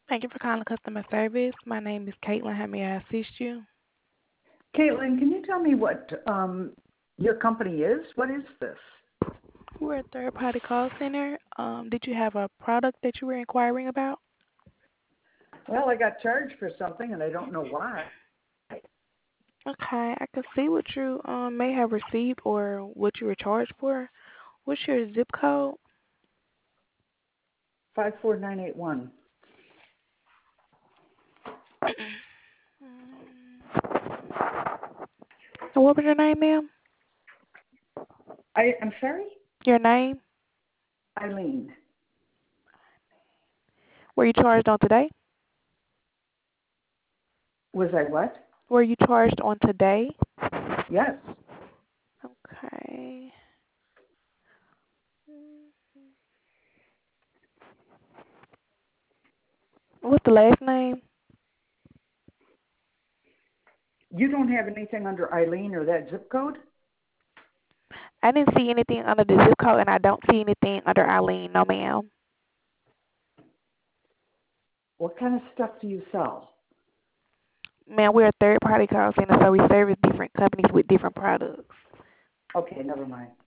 Thank you for calling customer service. My name is Caitlin. How may I assist you? Caitlin, can you tell me what your company is? What is this? We're a third-party call center. Did you have a product that you were inquiring about? Well, I got charged for something and I don't know why. Okay, I can see what you may have received or what you were charged for. What's your zip code? 54981. And what was your name, ma'am? I'm sorry? Your name? Eileen. Were you charged on today? Was I what? Were you charged on today? Yes. Okay. What's the last name? You don't have anything under Eileen or that zip code? I didn't see anything under the zip code, and I don't see anything under Eileen. No, ma'am. What kind of stuff do you sell? Ma'am, we're a third-party call center, so we service different companies with different products. Okay, never mind.